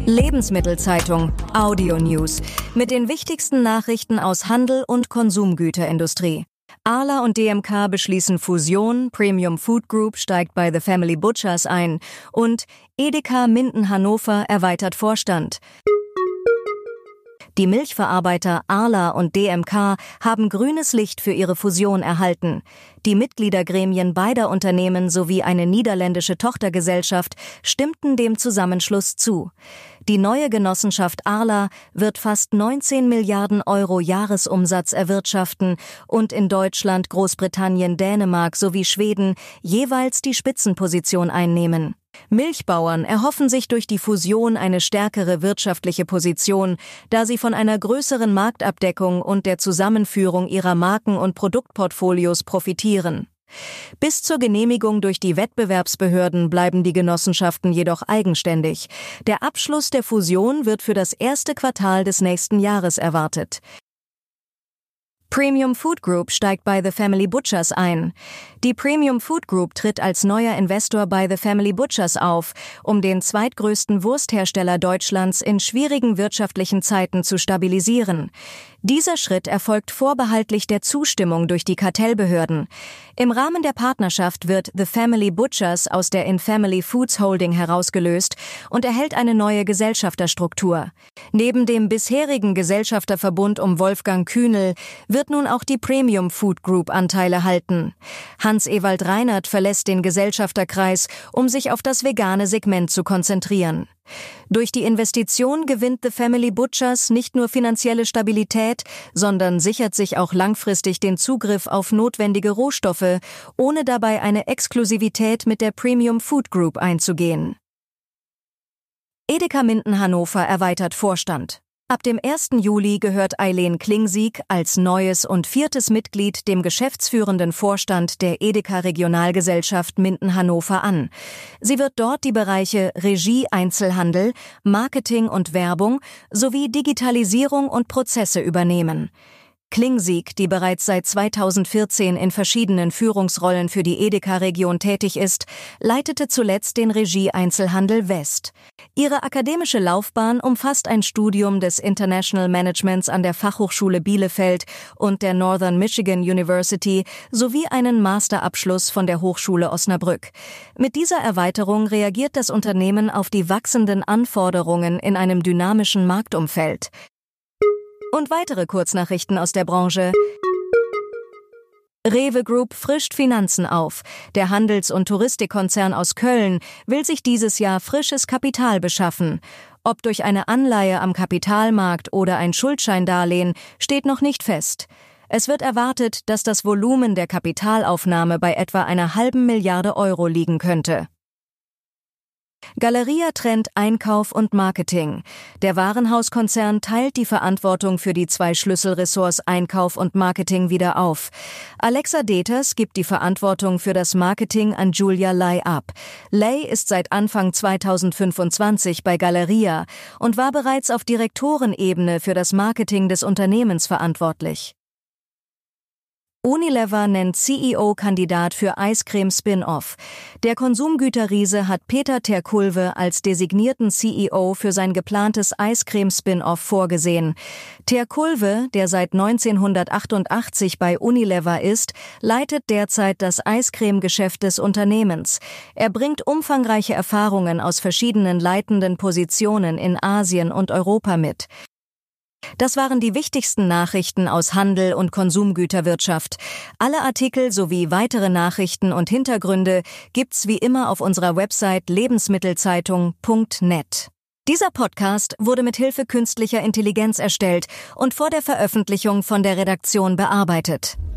Lebensmittelzeitung Audio News mit den wichtigsten Nachrichten aus Handel und Konsumgüterindustrie. Arla und DMK beschließen Fusion, Premium Food Group steigt bei The Family Butchers ein und Edeka Minden Hannover erweitert Vorstand. Die Milchverarbeiter Arla und DMK haben grünes Licht für ihre Fusion erhalten. Die Mitgliedergremien beider Unternehmen sowie eine niederländische Tochtergesellschaft stimmten dem Zusammenschluss zu. Die neue Genossenschaft Arla wird fast 19 Milliarden Euro Jahresumsatz erwirtschaften und in Deutschland, Großbritannien, Dänemark sowie Schweden jeweils die Spitzenposition einnehmen. Milchbauern erhoffen sich durch die Fusion eine stärkere wirtschaftliche Position, da sie von einer größeren Marktabdeckung und der Zusammenführung ihrer Marken- und Produktportfolios profitieren. Bis zur Genehmigung durch die Wettbewerbsbehörden bleiben die Genossenschaften jedoch eigenständig. Der Abschluss der Fusion wird für das erste Quartal des nächsten Jahres erwartet. Premium Food Group steigt bei The Family Butchers ein. Die Premium Food Group tritt als neuer Investor bei The Family Butchers auf, um den zweitgrößten Wursthersteller Deutschlands in schwierigen wirtschaftlichen Zeiten zu stabilisieren. Dieser Schritt erfolgt vorbehaltlich der Zustimmung durch die Kartellbehörden. Im Rahmen der Partnerschaft wird The Family Butchers aus der In-Family Foods Holding herausgelöst und erhält eine neue Gesellschafterstruktur. Neben dem bisherigen Gesellschafterverbund um Wolfgang Kühnel wird nun auch die Premium Food Group Anteile halten. Hans-Ewald Reinert verlässt den Gesellschafterkreis, um sich auf das vegane Segment zu konzentrieren. Durch die Investition gewinnt The Family Butchers nicht nur finanzielle Stabilität, sondern sichert sich auch langfristig den Zugriff auf notwendige Rohstoffe, ohne dabei eine Exklusivität mit der Premium Food Group einzugehen. Edeka Minden Hannover erweitert Vorstand. Ab dem 1. Juli gehört Eileen Klingsieg als neues und viertes Mitglied dem geschäftsführenden Vorstand der Edeka Regionalgesellschaft Minden Hannover an. Sie wird dort die Bereiche Regie, Einzelhandel, Marketing und Werbung sowie Digitalisierung und Prozesse übernehmen. Klingsieg, die bereits seit 2014 in verschiedenen Führungsrollen für die Edeka-Region tätig ist, leitete zuletzt den Regie-Einzelhandel West. Ihre akademische Laufbahn umfasst ein Studium des International Managements an der Fachhochschule Bielefeld und der Northern Michigan University sowie einen Masterabschluss von der Hochschule Osnabrück. Mit dieser Erweiterung reagiert das Unternehmen auf die wachsenden Anforderungen in einem dynamischen Marktumfeld. Und weitere Kurznachrichten aus der Branche. Rewe Group frischt Finanzen auf. Der Handels- und Touristikkonzern aus Köln will sich dieses Jahr frisches Kapital beschaffen. Ob durch eine Anleihe am Kapitalmarkt oder ein Schuldscheindarlehen, steht noch nicht fest. Es wird erwartet, dass das Volumen der Kapitalaufnahme bei etwa 1,5 Milliarde Euro liegen könnte. Galeria trennt Einkauf und Marketing. Der Warenhauskonzern teilt die Verantwortung für die 2 Schlüsselressorts Einkauf und Marketing wieder auf. Alexa Deters gibt die Verantwortung für das Marketing an Julia Ley ab. Ley ist seit Anfang 2025 bei Galeria und war bereits auf Direktorenebene für das Marketing des Unternehmens verantwortlich. Unilever nennt CEO-Kandidat für Eiscreme-Spin-Off. Der Konsumgüterriese hat Peter ter Kulve als designierten CEO für sein geplantes Eiscreme-Spin-Off vorgesehen. Ter Kulve, der seit 1988 bei Unilever ist, leitet derzeit das Eiscreme-Geschäft des Unternehmens. Er bringt umfangreiche Erfahrungen aus verschiedenen leitenden Positionen in Asien und Europa mit. Das waren die wichtigsten Nachrichten aus Handel und Konsumgüterwirtschaft. Alle Artikel sowie weitere Nachrichten und Hintergründe gibt's wie immer auf unserer Website lebensmittelzeitung.net. Dieser Podcast wurde mit Hilfe künstlicher Intelligenz erstellt und vor der Veröffentlichung von der Redaktion bearbeitet.